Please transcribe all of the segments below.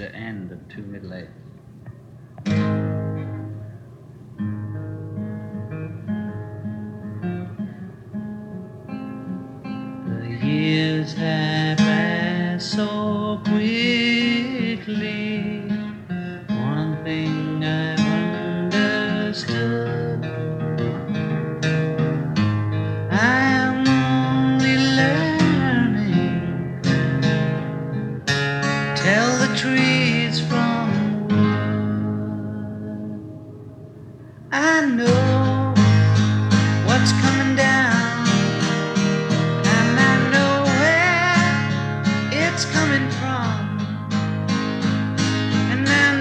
to end of Two Middle Eights. The years have passed so quickly. One thing I've understood, I am only learning. Tell the trees from wood. I know what's coming down, and I know where it's coming from, and I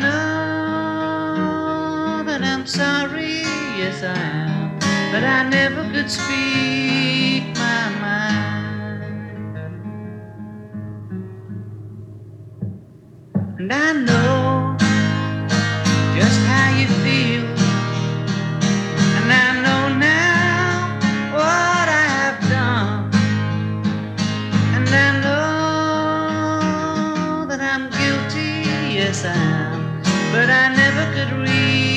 know that I'm sorry, yes I am, but I never could speak my mind. And I know just how you feel, and I know now what I have done, and I know that I'm guilty, yes I am, but I never could read